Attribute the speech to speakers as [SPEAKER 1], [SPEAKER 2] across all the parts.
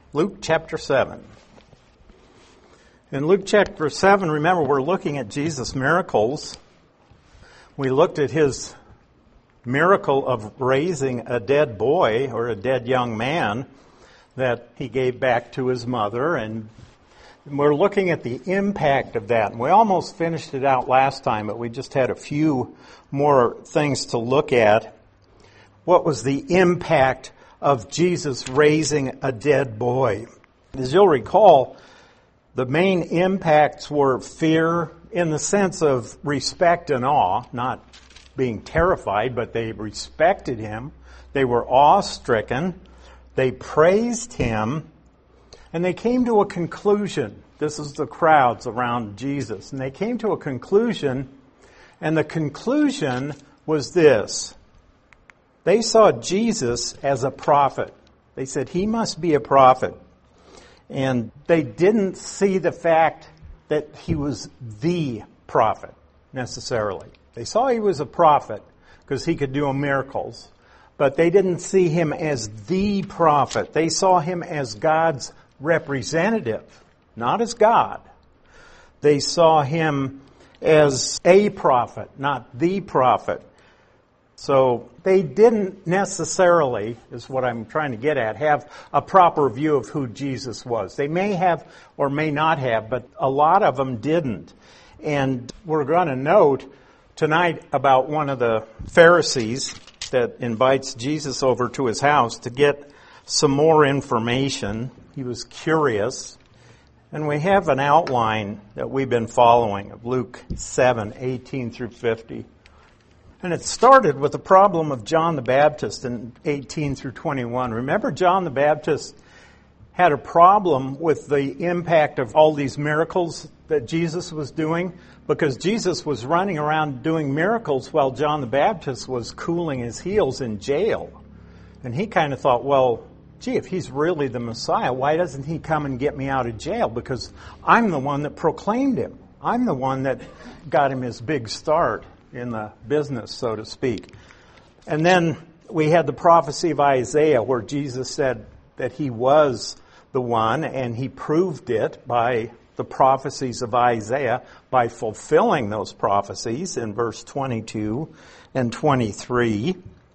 [SPEAKER 1] Luke chapter 7. In Luke chapter 7, remember, we're looking at Jesus' miracles. We looked at his miracle of raising a dead boy or a dead young man that he gave back to his mother, and we're looking at the impact of that. And we almost finished it out last time, but we just had a few more things to look at. What was the impact of Jesus raising a dead boy? As you'll recall, the main impacts were fear in the sense of respect and awe, not being terrified, but they respected him. They were awe-stricken. They praised him. And they came to a conclusion. This is the crowds around Jesus. And they came to a conclusion, and the conclusion was this. They saw Jesus as a prophet. They said, he must be a prophet. And they didn't see the fact that he was the prophet, necessarily. They saw he was a prophet because he could do miracles. But they didn't see him as the prophet. They saw him as God's representative, not as God. They saw him as a prophet, not the prophet. So they didn't necessarily, is what I'm trying to get at, have a proper view of who Jesus was. They may have or may not have, but a lot of them didn't. And we're going to note tonight about one of the Pharisees that invites Jesus over to his house to get some more information. He was curious. And we have an outline that we've been following of Luke 7, 18 through 50. And it started with the problem of John the Baptist in 18 through 21. Remember, John the Baptist had a problem with the impact of all these miracles that Jesus was doing, because Jesus was running around doing miracles while John the Baptist was cooling his heels in jail. And he kind of thought, well, gee, if he's really the Messiah, why doesn't he come and get me out of jail? Because I'm the one that proclaimed him. I'm the one that got him his big start in the business, so to speak. And then we had the prophecy of Isaiah where Jesus said that he was the one, and he proved it by the prophecies of Isaiah by fulfilling those prophecies in verse 22 and 23.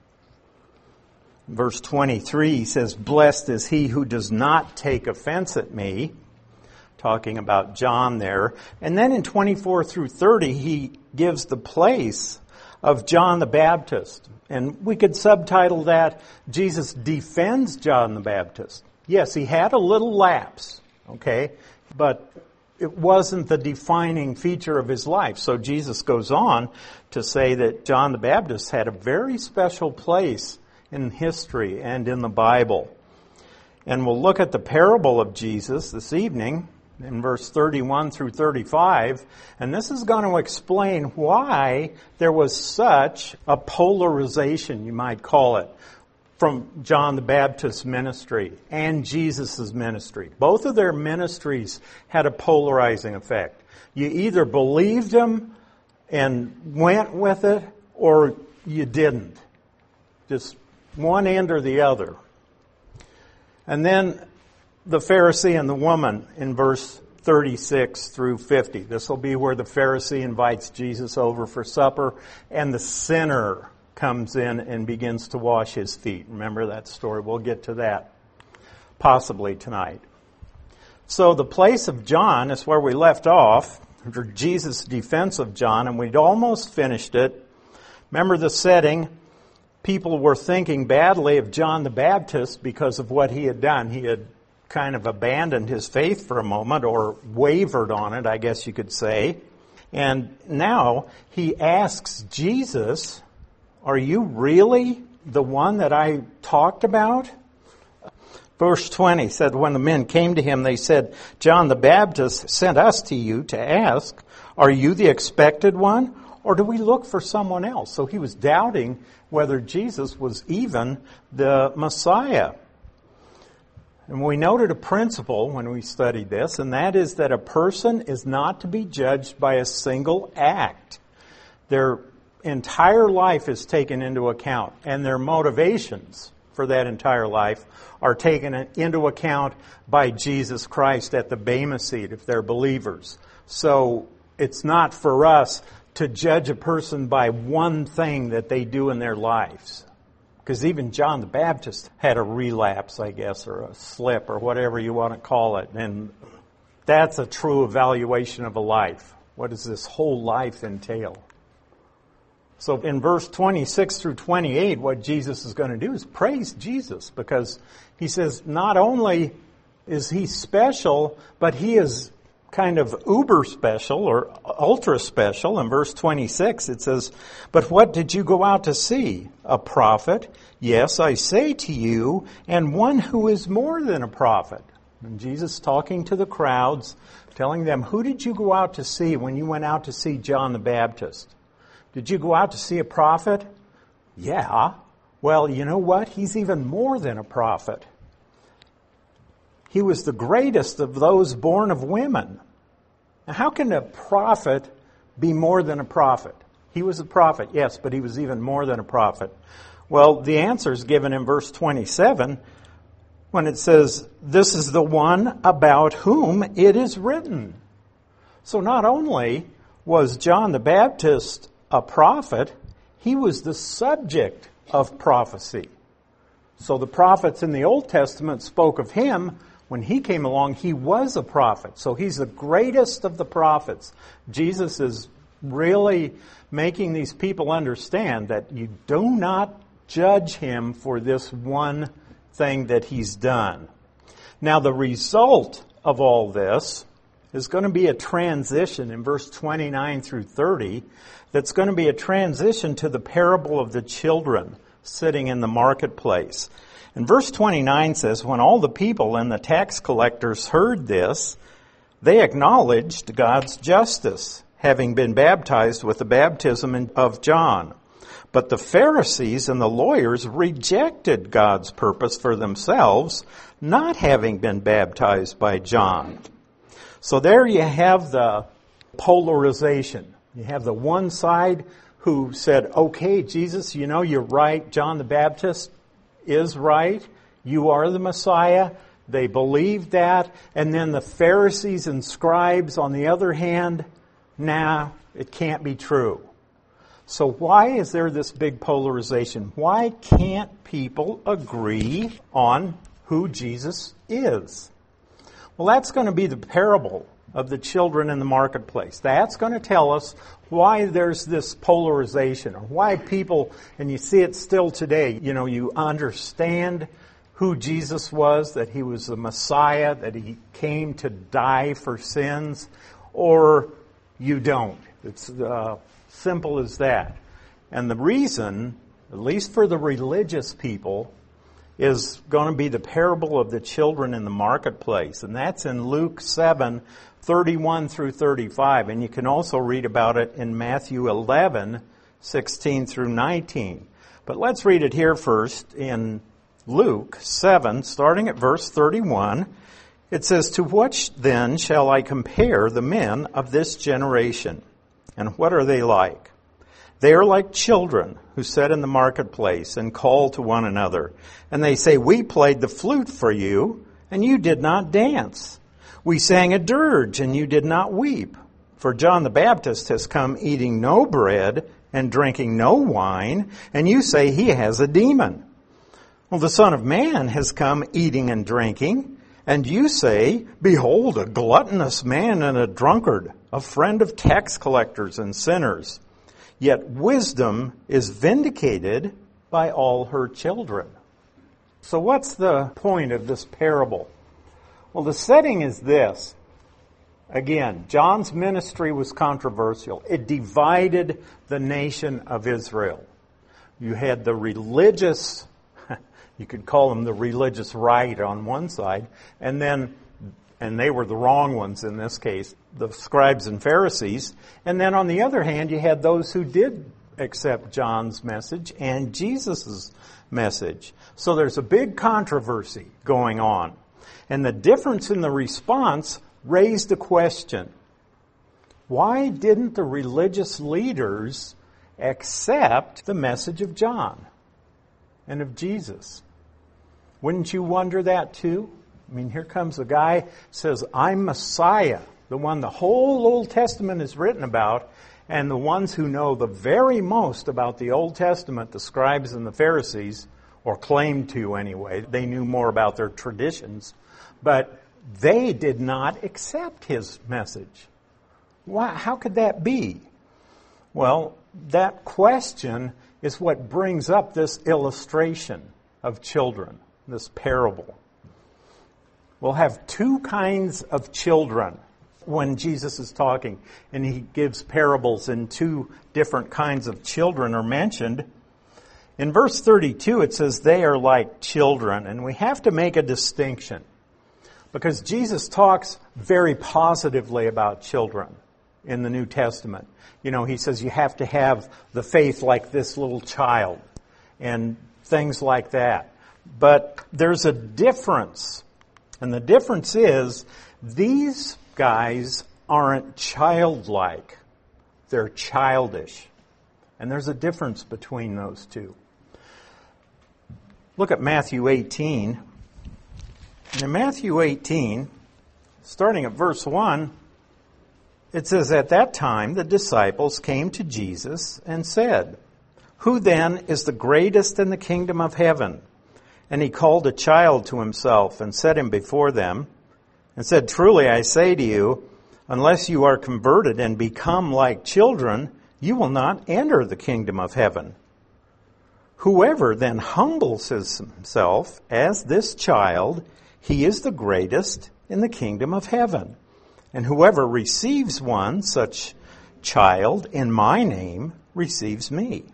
[SPEAKER 1] Verse 23 he says, "Blessed is he who does not take offense at me," talking about John there. And then in 24 through 30, he gives the place of John the Baptist. And we could subtitle that, Jesus defends John the Baptist. Yes, he had a little lapse, okay, but it wasn't the defining feature of his life. So Jesus goes on to say that John the Baptist had a very special place in history and in the Bible. And we'll look at the parable of Jesus this evening in verse 31 through 35. And this is going to explain why there was such a polarization, you might call it, from John the Baptist's ministry and Jesus' ministry. Both of their ministries had a polarizing effect. You either believed them and went with it, or you didn't. Just one end or the other. And then the Pharisee and the woman in verse 36 through 50. This will be where the Pharisee invites Jesus over for supper, and the sinner comes in and begins to wash his feet. Remember that story? We'll get to that possibly tonight. So the place of John is where we left off, for Jesus' defense of John, and we'd almost finished it. Remember the setting. People were thinking badly of John the Baptist because of what he had done. He had kind of abandoned his faith for a moment, or wavered on it, I guess you could say. And now he asks Jesus, "Are you really the one that I talked about?" Verse 20 said, "When the men came to him, they said, 'John the Baptist sent us to you to ask, are you the expected one, or do we look for someone else?'" So he was doubting whether Jesus was even the Messiah. And we noted a principle when we studied this, and that is that a person is not to be judged by a single act. Their entire life is taken into account, and their motivations for that entire life are taken into account by Jesus Christ at the Bema seat if they're believers. So it's not for us to judge a person by one thing that they do in their lives. Because even John the Baptist had a relapse, I guess, or a slip, or whatever you want to call it. And that's a true evaluation of a life. What does this whole life entail? So in verse 26 through 28, what Jesus is going to do is praise Jesus, because he says not only is he special, but he is kind of uber special or ultra special. In verse 26 it says, "But what did you go out to see? A prophet? Yes, I say to you, and one who is more than a prophet." And Jesus talking to the crowds, telling them, who did you go out to see when you went out to see John the Baptist? Did you go out to see a prophet? Yeah. Well, you know what? He's even more than a prophet. He was the greatest of those born of women. Now, how can a prophet be more than a prophet? He was a prophet, yes, but he was even more than a prophet. Well, the answer is given in verse 27 when it says, "This is the one about whom it is written." So not only was John the Baptist a prophet, he was the subject of prophecy. So the prophets in the Old Testament spoke of him. When he came along, he was a prophet. So he's the greatest of the prophets. Jesus is really making these people understand that you do not judge him for this one thing that he's done. Now, the result of all this is going to be a transition in verse 29 through 30. That's going to be a transition to the parable of the children sitting in the marketplace. And verse 29 says, "When all the people and the tax collectors heard this, they acknowledged God's justice, having been baptized with the baptism of John. But the Pharisees and the lawyers rejected God's purpose for themselves, not having been baptized by John." So there you have the polarization. You have the one side who said, okay, Jesus, you know, you're right. John the Baptist is right. You are the Messiah. They believed that. And then the Pharisees and scribes, on the other hand, nah, it can't be true. So why is there this big polarization? Why can't people agree on who Jesus is? Well, that's going to be the parable of the children in the marketplace. That's going to tell us why there's this polarization, or why people, and you see it still today, you know, you understand who Jesus was, that he was the Messiah, that he came to die for sins, or you don't. It's simple as that. And the reason, at least for the religious people, is going to be the parable of the children in the marketplace. And that's in Luke 7:31 through 35. And you can also read about it in Matthew 11:16 through 19. But let's read it here first in Luke 7, starting at verse 31. It says, "To which then shall I compare the men of this generation? And what are they like? They are like children who sit in the marketplace and call to one another. And they say, 'We played the flute for you, and you did not dance. We sang a dirge, and you did not weep. For John the Baptist has come eating no bread and drinking no wine, and you say he has a demon. Well, the Son of Man has come eating and drinking, and you say, Behold, a gluttonous man and a drunkard, a friend of tax collectors and sinners. Yet wisdom is vindicated by all her children.'" So what's the point of this parable? Well, the setting is this. Again, John's ministry was controversial. It divided the nation of Israel. You had the religious, you could call them the religious right on one side, and they were the wrong ones in this case, the scribes and Pharisees. And then on the other hand, you had those who did accept John's message and Jesus' message. So there's a big controversy going on. And the difference in the response raised a question. Why didn't the religious leaders accept the message of John and of Jesus? Wouldn't you wonder that too? I mean, here comes a guy, says, I'm Messiah, the one the whole Old Testament is written about, and the ones who know the very most about the Old Testament, the scribes and the Pharisees, or claimed to anyway, they knew more about their traditions, but they did not accept his message. Why? How could that be? Well, that question is what brings up this illustration of children, this parable. We'll have two kinds of children when Jesus is talking, and he gives parables, and two different kinds of children are mentioned. In verse 32, it says, they are like children, and we have to make a distinction because Jesus talks very positively about children in the New Testament. You know, he says you have to have the faith like this little child and things like that. But there's a difference, and the difference is these guys aren't childlike. They're childish. And there's a difference between those two. Look at Matthew 18. In Matthew 18, starting at verse 1, it says, at that time the disciples came to Jesus and said, who then is the greatest in the kingdom of heaven? And he called a child to himself and set him before them and said, truly I say to you, unless you are converted and become like children, you will not enter the kingdom of heaven. Whoever then humbles himself as this child, he is the greatest in the kingdom of heaven. And whoever receives one such child in my name receives me.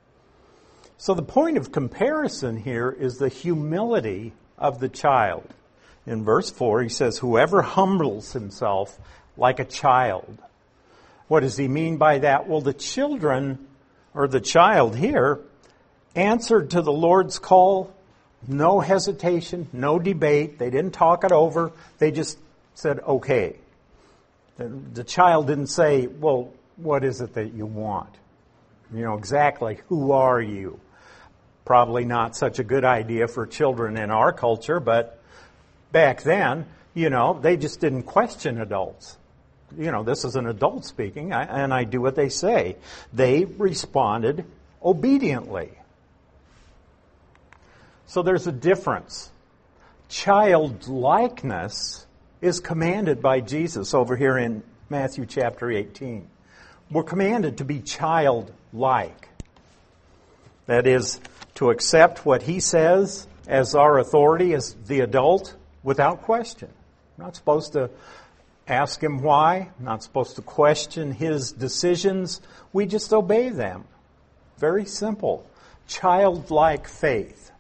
[SPEAKER 1] So the point of comparison here is the humility of the child. In verse 4, he says, whoever humbles himself like a child. What does he mean by that? Well, the children, or the child here, answered to the Lord's call, no hesitation, no debate. They didn't talk it over. They just said, okay. The child didn't say, well, what is it that you want? You know, exactly, who are you? Probably not such a good idea for children in our culture, but back then, you know, they just didn't question adults. You know, this is an adult speaking, and I do what they say. They responded obediently. So there's a difference. Childlikeness is commanded by Jesus over here in Matthew chapter 18. We're commanded to be childlike. That is, to accept what he says as our authority as the adult without question. We're not supposed to ask him why, not supposed to question his decisions. We just obey them. Very simple. Childlike faith.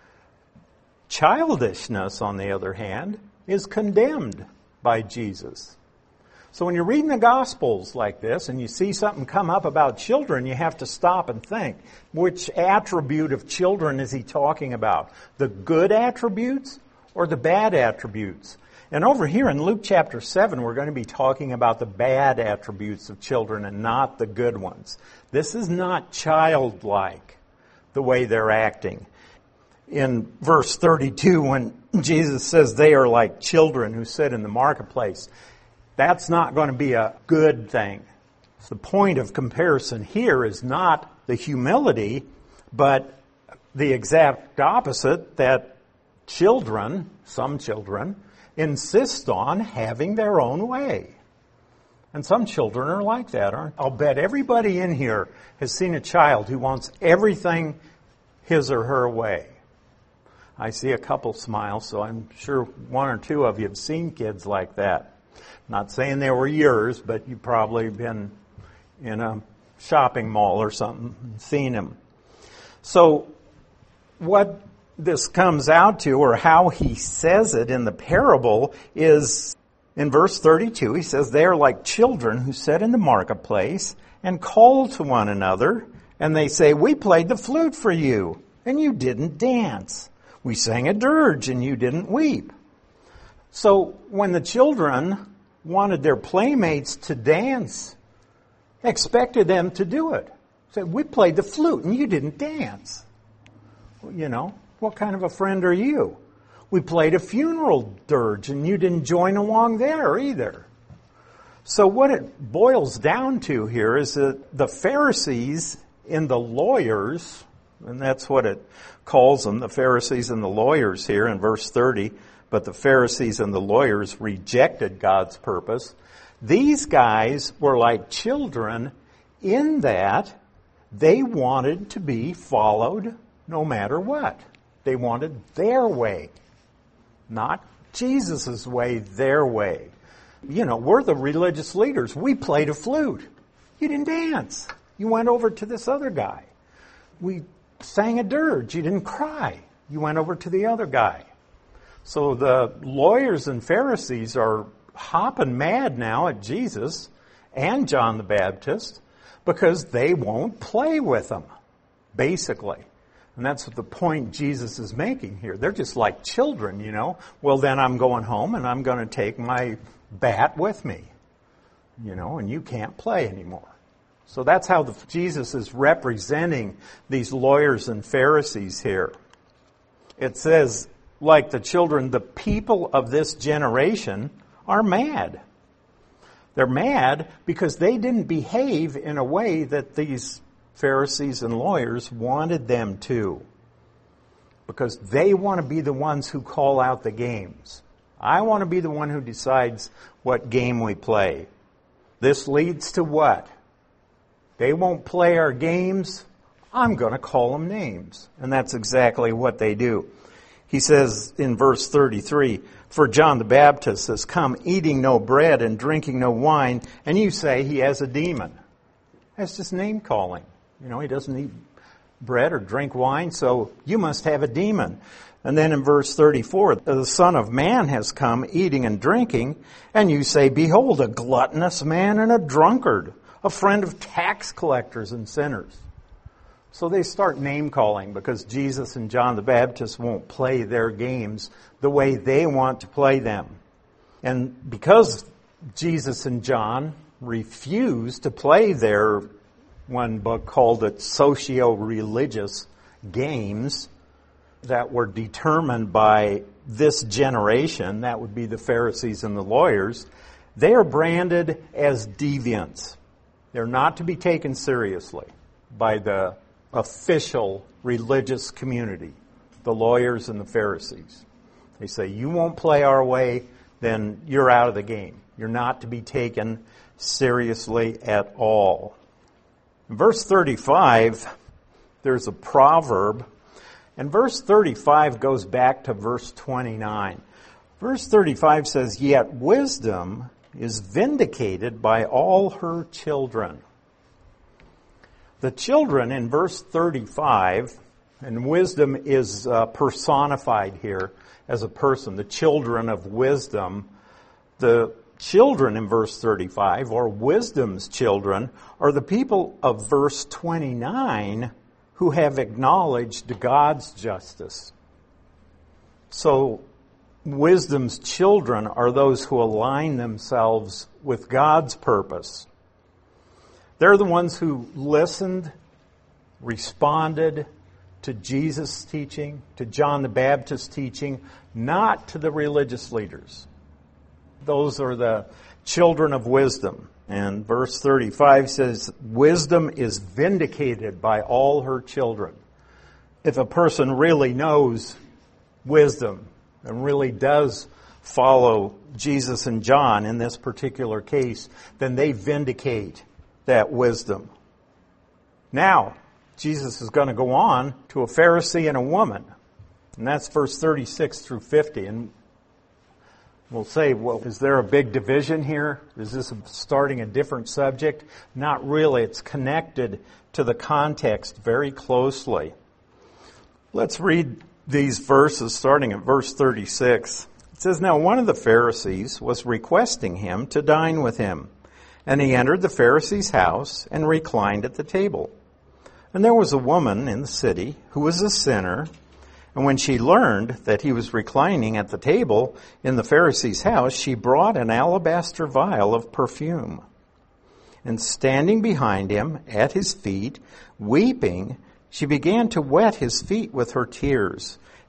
[SPEAKER 1] Childishness, on the other hand, is condemned by Jesus. So when you're reading the Gospels like this and you see something come up about children, you have to stop and think, which attribute of children is he talking about? The good attributes or the bad attributes? And over here in Luke chapter 7, we're going to be talking about the bad attributes of children and not the good ones. This is not childlike, the way they're acting. In verse 32, when Jesus says they are like children who sit in the marketplace, that's not going to be a good thing. The point of comparison here is not the humility, but the exact opposite, that children, some children, insist on having their own way. And some children are like that, aren't they? I'll bet everybody in here has seen a child who wants everything his or her way. I see a couple smile, so I'm sure one or two of you have seen kids like that. Not saying they were yours, but you've probably been in a shopping mall or something and seen them. So what this comes out to, or how he says it in the parable, is in verse 32. He says, they are like children who sit in the marketplace and call to one another, and they say, we played the flute for you, and you didn't dance. We sang a dirge, and you didn't weep. So when the children wanted their playmates to dance, expected them to do it. Said, we played the flute, and you didn't dance. Well, you know, what kind of a friend are you? We played a funeral dirge, and you didn't join along there either. So what it boils down to here is that the Pharisees and the lawyers, and that's what it calls them, the Pharisees and the lawyers here in verse 30, but the Pharisees and the lawyers rejected God's purpose. These guys were like children in that they wanted to be followed no matter what. They wanted their way, not Jesus' way, their way. You know, we're the religious leaders. We played a flute. You didn't dance. You went over to this other guy. We sang a dirge. You didn't cry. You went over to the other guy. So the lawyers and Pharisees are hopping mad now at Jesus and John the Baptist because they won't play with them, basically. And that's the point Jesus is making here. They're just like children, you know. Well, then I'm going home and I'm going to take my bat with me, you know, and you can't play anymore. So that's how Jesus is representing these lawyers and Pharisees here. It says, like the children, the people of this generation are mad. They're mad because they didn't behave in a way that these Pharisees and lawyers wanted them to. Because they want to be the ones who call out the games. I want to be the one who decides what game we play. This leads to what? They won't play our games. I'm going to call them names. And that's exactly what they do. He says in verse 33, for John the Baptist has come eating no bread and drinking no wine, and you say he has a demon. That's just name calling. You know, he doesn't eat bread or drink wine, so you must have a demon. And then in verse 34, the Son of Man has come eating and drinking, and you say, behold, a gluttonous man and a drunkard, a friend of tax collectors and sinners. So they start name-calling because Jesus and John the Baptist won't play their games the way they want to play them. And because Jesus and John refuse to play their, one book called it socio-religious games that were determined by this generation, that would be the Pharisees and the lawyers, they are branded as deviants. They're not to be taken seriously by the official religious community, the lawyers and the Pharisees. They say, you won't play our way, then you're out of the game. You're not to be taken seriously at all. In verse 35, there's a proverb, and verse 35 goes back to verse 29. Verse 35 says, yet wisdom is vindicated by all her children. The children in verse 35, and wisdom is personified here as a person, the children of wisdom. The children in verse 35, or wisdom's children, are the people of verse 29 who have acknowledged God's justice. So, wisdom's children are those who align themselves with God's purpose. They're the ones who listened, responded to Jesus' teaching, to John the Baptist's teaching, not to the religious leaders. Those are the children of wisdom. And verse 35 says, wisdom is vindicated by all her children. If a person really knows wisdom and really does follow Jesus and John in this particular case, then they vindicate that wisdom. Now, Jesus is going to go on to a Pharisee and a woman. And that's verse 36 through 50. And we'll say, well, is there a big division here? Is this starting a different subject? Not really. It's connected to the context very closely. Let's read these verses starting at verse 36. It says, now one of the Pharisees was requesting him to dine with him. And he entered the Pharisee's house and reclined at the table. And there was a woman in the city who was a sinner. And when she learned that he was reclining at the table in the Pharisee's house, she brought an alabaster vial of perfume. And standing behind him at his feet, weeping, she began to wet his feet with her tears,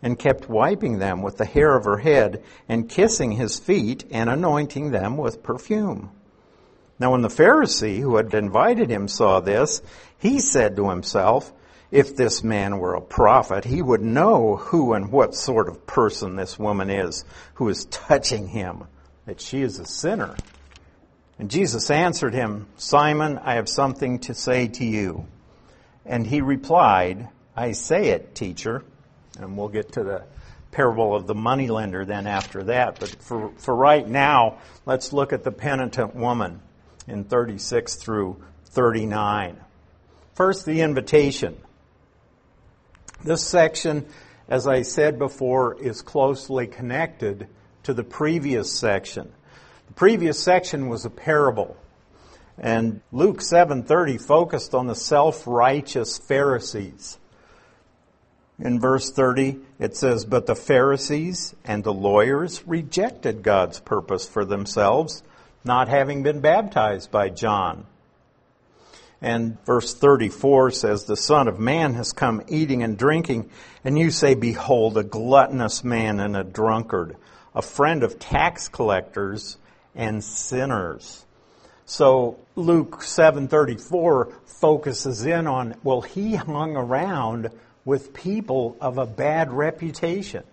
[SPEAKER 1] and kept wiping them with the hair of her head and kissing his feet and anointing them with perfume. Now when the Pharisee who had invited him saw this, he said to himself, if this man were a prophet, he would know who and what sort of person this woman is who is touching him, that she is a sinner. And Jesus answered him, Simon, I have something to say to you. And he replied, I say it, teacher. And we'll get to the parable of the moneylender then after that. But for right now, let's look at the penitent woman in 36 through 39. First, the invitation. This section, as I said before, is closely connected to the previous section. The previous section was a parable. And Luke 7:30 focused on the self-righteous Pharisees. In verse 30, it says, but the Pharisees and the lawyers rejected God's purpose for themselves, not having been baptized by John. And verse 34 says, the Son of Man has come eating and drinking, and you say, behold, a gluttonous man and a drunkard, a friend of tax collectors and sinners. So Luke 7:34 focuses in on, well, he hung around with people of a bad reputation.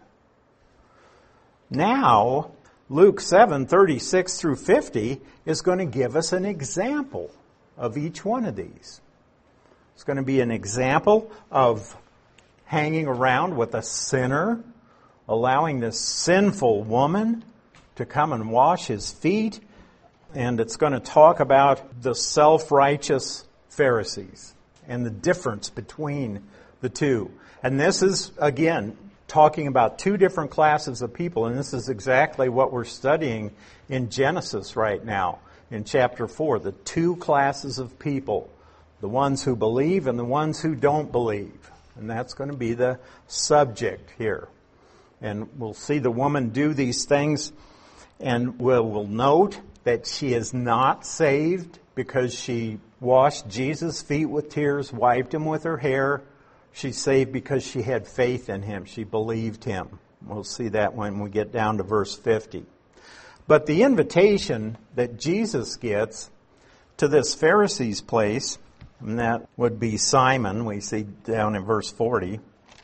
[SPEAKER 1] Now, Luke 7:36 through 50 is going to give us an example of each one of these. It's going to be an example of hanging around with a sinner, allowing this sinful woman to come and wash his feet, and it's going to talk about the self-righteous Pharisees and the difference between the two. And this is, again, talking about two different classes of people, and this is exactly what we're studying in Genesis right now, in chapter 4, the two classes of people, the ones who believe and the ones who don't believe. And that's going to be the subject here. And we'll see the woman do these things, and we'll note that she is not saved because she washed Jesus' feet with tears, wiped him with her hair. She's saved because she had faith in him. She believed him. We'll see that when we get down to verse 50. But the invitation that Jesus gets to this Pharisee's place, and that would be Simon, we see down in verse 40.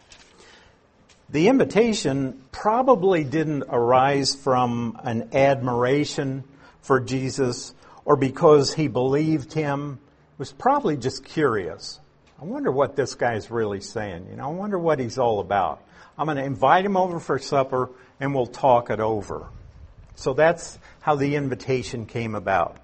[SPEAKER 1] The invitation probably didn't arise from an admiration for Jesus or because he believed him. It was probably just curious. I wonder what this guy's really saying. I wonder what he's all about. I'm going to invite him over for supper and we'll talk it over. So that's how the invitation came about.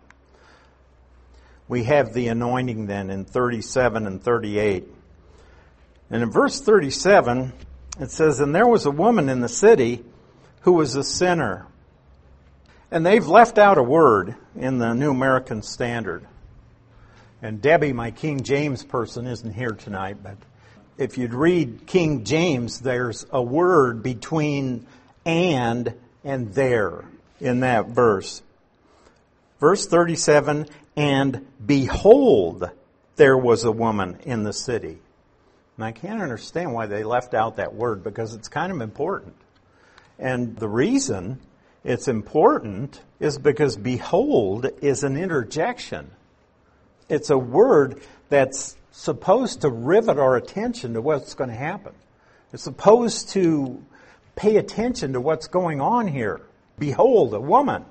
[SPEAKER 1] We have the anointing then in 37 and 38. And in verse 37, it says, and there was a woman in the city who was a sinner. And they've left out a word in the New American Standard. And Debbie, my King James person, isn't here tonight, but if you'd read King James, there's a word between and there in that verse. Verse 37, and behold, there was a woman in the city. And I can't understand why they left out that word because it's kind of important. And the reason it's important is because behold is an interjection. It's a word that's supposed to rivet our attention to what's going to happen. It's supposed to pay attention to what's going on here. Behold, a woman.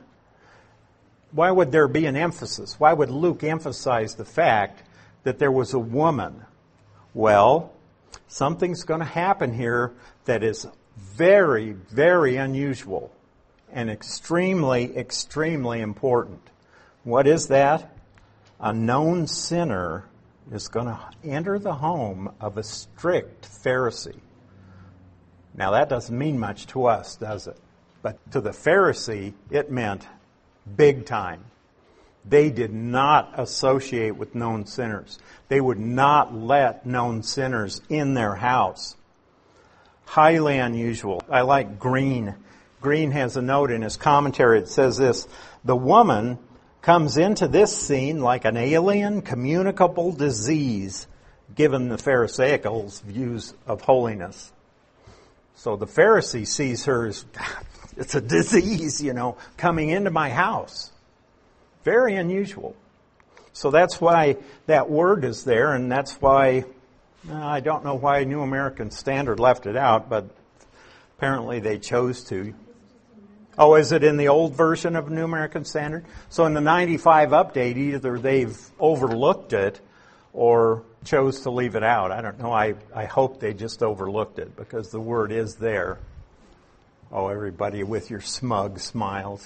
[SPEAKER 1] Why would there be an emphasis? Why would Luke emphasize the fact that there was a woman? Well, something's going to happen here that is very, very unusual and extremely, extremely important. What is that? A known sinner is going to enter the home of a strict Pharisee. Now that doesn't mean much to us, does it? But to the Pharisee, it meant big time. They did not associate with known sinners. They would not let known sinners in their house. Highly unusual. I like Green. Green has a note in his commentary that says this, the woman comes into this scene like an alien communicable disease, given the Pharisaical views of holiness. So the Pharisee sees her as, it's a disease, coming into my house. Very unusual. So that's why that word is there, and that's why, I don't know why New American Standard left it out, but apparently they chose to. Oh, is it in the old version of New American Standard? So in the 95 update, either they've overlooked it or chose to leave it out. I don't know. I hope they just overlooked it because the word is there. Oh, everybody with your smug smiles.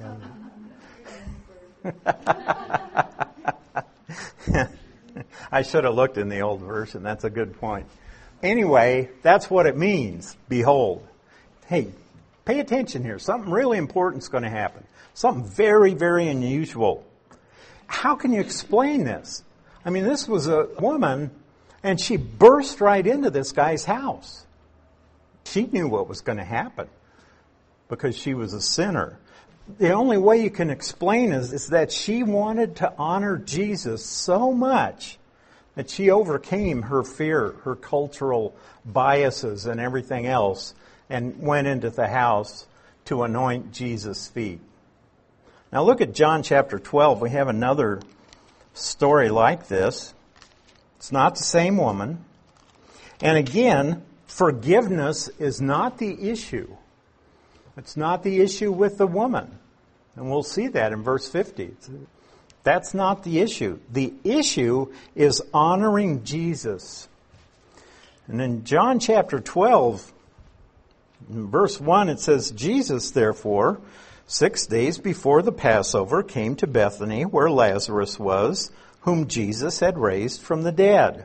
[SPEAKER 1] I should have looked in the old version. That's a good point. Anyway, that's what it means. Behold. Hey, pay attention here. Something really important is going to happen. Something very, very unusual. How can you explain this? I mean, this was a woman, and she burst right into this guy's house. She knew what was going to happen because she was a sinner. The only way you can explain is that she wanted to honor Jesus so much that she overcame her fear, her cultural biases and everything else, and went into the house to anoint Jesus' feet. Now look at John chapter 12. We have another story like this. It's not the same woman. And again, forgiveness is not the issue. It's not the issue with the woman. And we'll see that in verse 50. That's not the issue. The issue is honoring Jesus. And in John chapter 12, in verse 1, it says, Jesus, therefore, 6 days before the Passover, came to Bethany, where Lazarus was, whom Jesus had raised from the dead.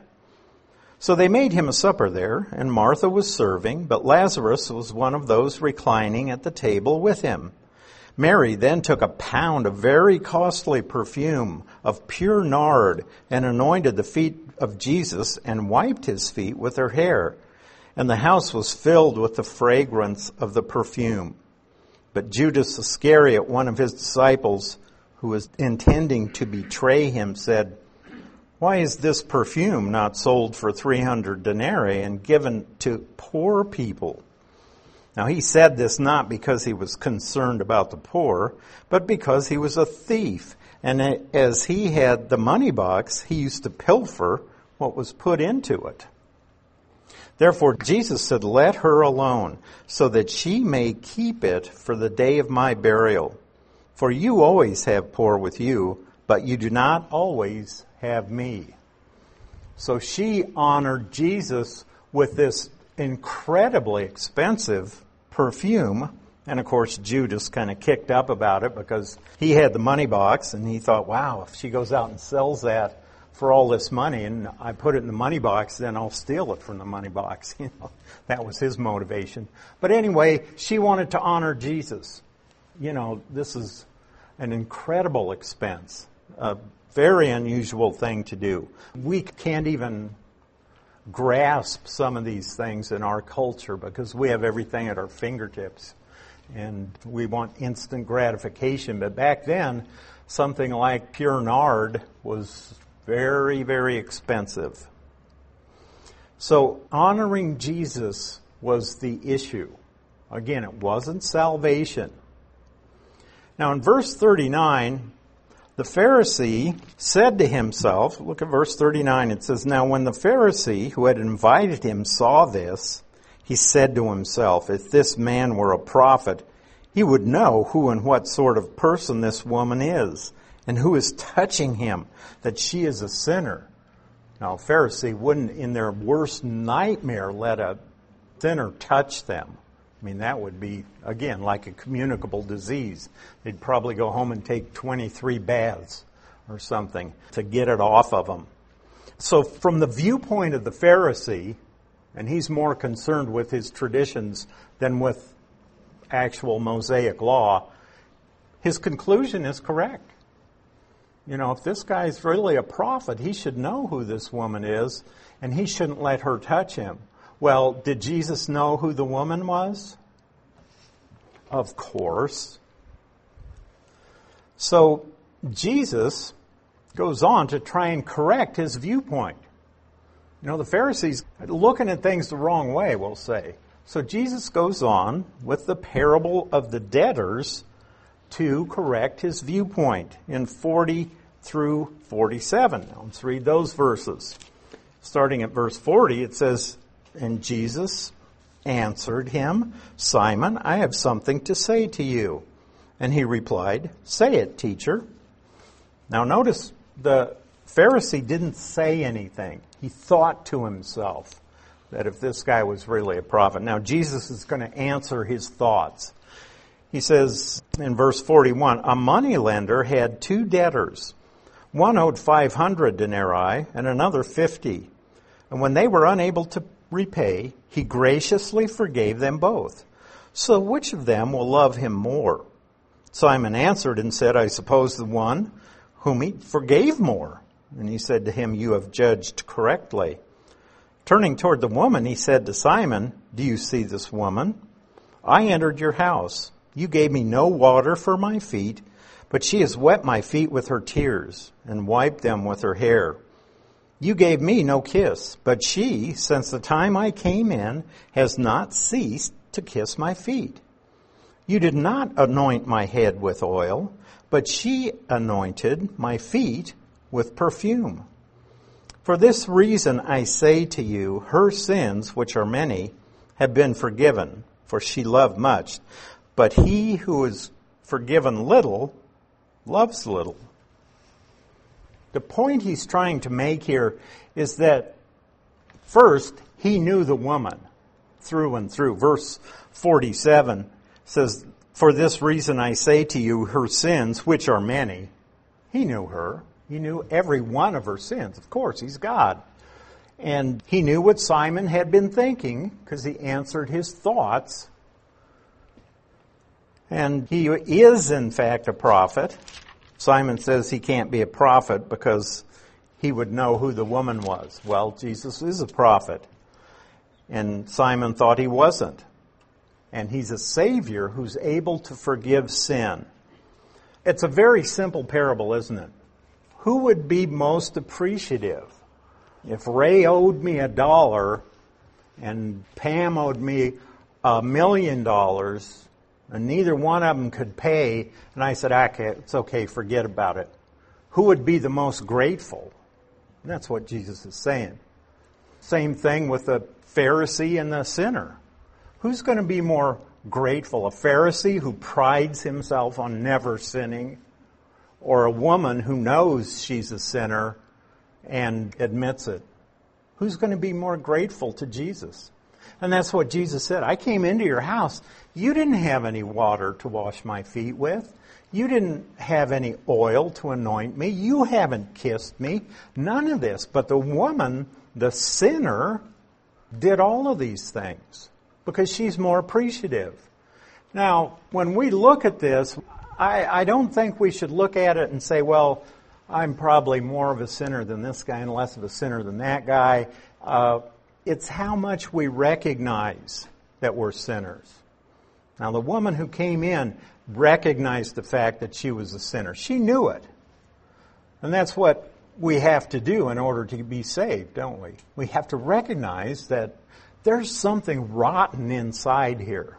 [SPEAKER 1] So they made him a supper there, and Martha was serving, but Lazarus was one of those reclining at the table with him. Mary then took a pound of very costly perfume of pure nard and anointed the feet of Jesus and wiped his feet with her hair. And the house was filled with the fragrance of the perfume. But Judas Iscariot, one of his disciples, who was intending to betray him, said, "Why is this perfume not sold for 300 denarii and given to poor people?" Now he said this not because he was concerned about the poor, but because he was a thief. And as he had the money box, he used to pilfer what was put into it. Therefore Jesus said, "Let her alone, so that she may keep it for the day of my burial. For you always have poor with you, but you do not always have me." So she honored Jesus with this incredibly expensive perfume. And of course, Judas kind of kicked up about it because he had the money box and he thought, wow, if she goes out and sells that for all this money and I put it in the money box, then I'll steal it from the money box. That was his motivation. But anyway, she wanted to honor Jesus. This is an incredible expense, a very unusual thing to do. We can't even grasp some of these things in our culture because we have everything at our fingertips and we want instant gratification. But back then, something like pure nard was very, very expensive. So honoring Jesus was the issue. Again, it wasn't salvation. Now in verse 39, the Pharisee said to himself, look at verse 39, it says, "Now when the Pharisee who had invited him saw this, he said to himself, if this man were a prophet, he would know who and what sort of person this woman is, and who is touching him, that she is a sinner." Now a Pharisee wouldn't in their worst nightmare let a sinner touch them. I mean, that would be, again, like a communicable disease. They'd probably go home and take 23 baths or something to get it off of them. So from the viewpoint of the Pharisee, and he's more concerned with his traditions than with actual Mosaic law, his conclusion is correct. If this guy's really a prophet, he should know who this woman is, and he shouldn't let her touch him. Well, did Jesus know who the woman was? Of course. So Jesus goes on to try and correct his viewpoint. The Pharisees looking at things the wrong way, we'll say. So Jesus goes on with the parable of the debtors to correct his viewpoint in 40 through 47. Now let's read those verses. Starting at verse 40, it says, "And Jesus answered him, 'Simon, I have something to say to you.' And he replied, 'Say it, teacher.'" Now notice the Pharisee didn't say anything. He thought to himself that if this guy was really a prophet. Now Jesus is going to answer his thoughts. He says in verse 41, "A moneylender had 2 debtors. One owed 500 denarii and another 50. And when they were unable to repay, he graciously forgave them both. So which of them will love him more?" Simon answered and said, "I suppose the one whom he forgave more." And he said to him, "You have judged correctly." Turning toward the woman, he said to Simon, "Do you see this woman? I entered your house. You gave me no water for my feet, but she has wet my feet with her tears and wiped them with her hair. You gave me no kiss, but she, since the time I came in, has not ceased to kiss my feet. You did not anoint my head with oil, but she anointed my feet with perfume. For this reason I say to you, her sins, which are many, have been forgiven, for she loved much. But he who is forgiven little loves little." The point he's trying to make here is that first, he knew the woman through and through. Verse 47 says, "For this reason I say to you, her sins, which are many." He knew her. He knew every one of her sins. Of course, he's God. And he knew what Simon had been thinking because he answered his thoughts. And he is, in fact, a prophet. Simon says he can't be a prophet because he would know who the woman was. Well, Jesus is a prophet. And Simon thought he wasn't. And he's a Savior who's able to forgive sin. It's a very simple parable, isn't it? Who would be most appreciative? If Ray owed me $1 and Pam owed me $1 million, and neither one of them could pay, and I said, "Okay, it's okay, forget about it." Who would be the most grateful? And that's what Jesus is saying. Same thing with the Pharisee and the sinner. Who's going to be more grateful? A Pharisee who prides himself on never sinning, or a woman who knows she's a sinner and admits it? Who's going to be more grateful to Jesus? And that's what Jesus said. "I came into your house. You didn't have any water to wash my feet with. You didn't have any oil to anoint me. You haven't kissed me. None of this. But the woman, the sinner, did all of these things because she's more appreciative." Now, when we look at this, I don't think we should look at it and say, well, I'm probably more of a sinner than this guy and less of a sinner than that guy. It's how much we recognize that we're sinners. Now, the woman who came in recognized the fact that she was a sinner. She knew it. And that's what we have to do in order to be saved, don't we? We have to recognize that there's something rotten inside here.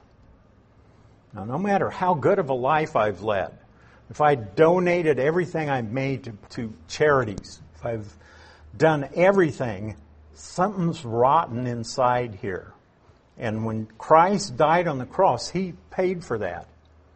[SPEAKER 1] Now, no matter how good of a life I've led, if I donated everything I've made to charities, if I've done everything, something's rotten inside here. And when Christ died on the cross, He paid for that.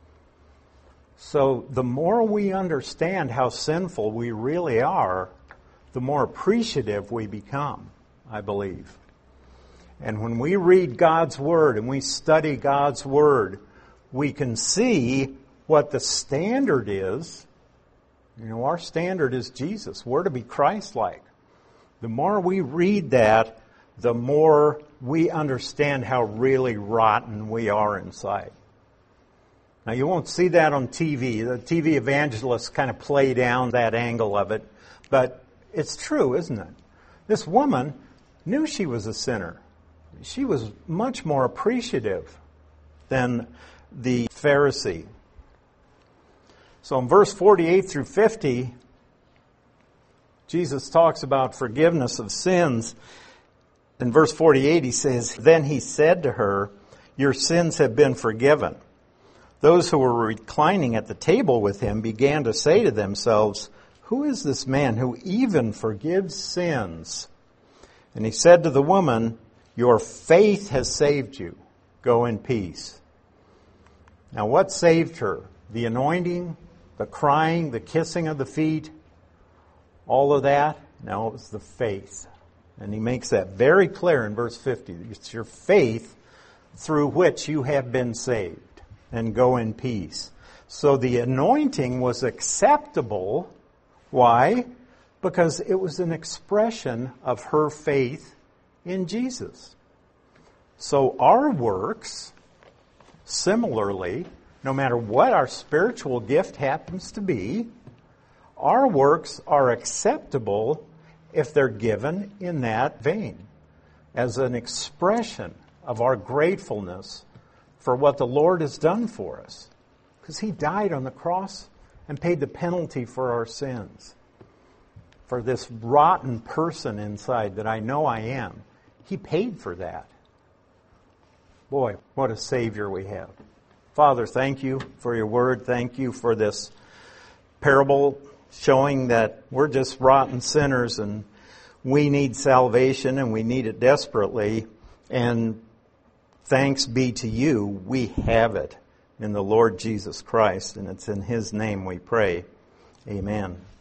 [SPEAKER 1] So the more we understand how sinful we really are, the more appreciative we become, I believe. And when we read God's Word and we study God's Word, we can see what the standard is. You know, our standard is Jesus. We're to be Christ-like. The more we read that, the more we understand how really rotten we are inside. Now, you won't see that on TV. The TV evangelists kind of play down that angle of it. But it's true, isn't it? This woman knew she was a sinner. She was much more appreciative than the Pharisee. So in verse 48 through 50, Jesus talks about forgiveness of sins. In verse 48, he says, "Then he said to her, your sins have been forgiven." Those who were reclining at the table with him began to say to themselves, "Who is this man who even forgives sins?" And he said to the woman, "Your faith has saved you. Go in peace." Now what saved her? The anointing, the crying, the kissing of the feet, all of that? No, it was the faith. And he makes that very clear in verse 50. It's your faith through which you have been saved. And go in peace. So the anointing was acceptable. Why? Because it was an expression of her faith in Jesus. So our works, similarly, no matter what our spiritual gift happens to be, our works are acceptable if they're given in that vein, as an expression of our gratefulness for what the Lord has done for us. Because He died on the cross and paid the penalty for our sins. For this rotten person inside that I know I am, He paid for that. Boy, what a Savior we have. Father, thank you for your word. Thank you for this parable showing that we're just rotten sinners and we need salvation and we need it desperately. And thanks be to you, we have it in the Lord Jesus Christ. And it's in His name we pray. Amen.